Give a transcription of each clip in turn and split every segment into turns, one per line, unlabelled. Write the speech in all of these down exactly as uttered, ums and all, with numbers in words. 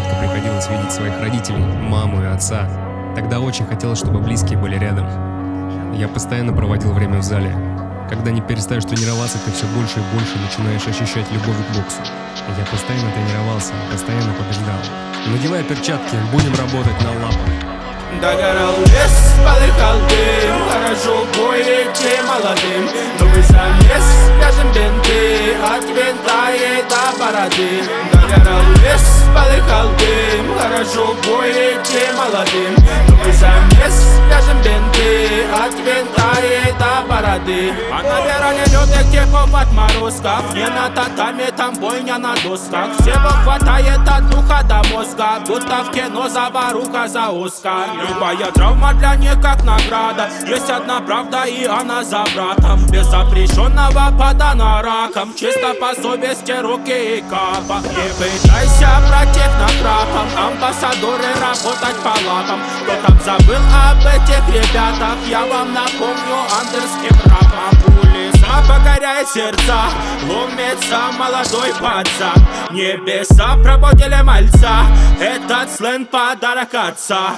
редко приходилось видеть своих родителей, маму и отца. Тогда очень хотелось, чтобы близкие были рядом. Я постоянно проводил время в зале. Когда не перестаешь тренироваться, ты все больше и больше начинаешь ощущать любовь к боксу. Я постоянно тренировался, постоянно побеждал. Надевая перчатки, будем работать на лапах.
Догорал лес, полыхал дым, хорошо в бое идти молодым. Новый замес, вяжем бинты, от винта и до бороды. Догорал лес, полыхал дым, хорошо в бое идти молодым. Новый замес, вяжем бинты, от винта и до бороды. А на веране лётных типов отморозков, не на татами, там бойня на досках. Всего хватает от духа до мозга, будто в кино заваруха за Оскар. Любая травма для них как награда. Есть одна правда, и она за братом. Без запрещенного подана раком. Чисто по совести руки и капа. Не пытайся брать технокрапом. Амбассадоры работать по лапам. Кто там забыл об этих ребятах? Я вам напомню андерским рапом. Улица покоряет сердца, ломится молодой пацан. Небеса пробудили мальца, этот сленг подарок отца.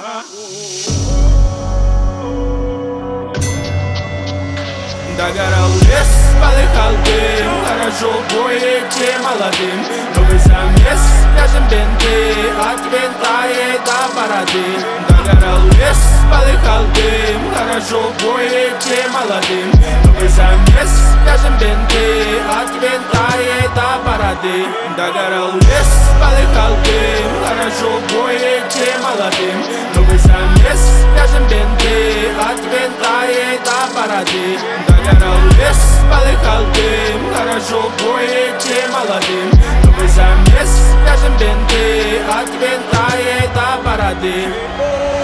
Догорал лес, полыхал дым, хорошо в бое идти молодым. Новый замес, вяжем бинты, от винта и до бороды. Догорал лес, полыхал дым, хорошо в бое идти молодым. Новый замес, вяжем бинты, от винта и до бороды. Догорал лес, полыхал дым, хорошо в бое идти молодым. Новый замес, вяжем бинты, от винта и до бороды. Догорал лес, полыхал дым, хорошо в бое идти молодым. Новый замес, вяжем бинты, от винта и до бороды.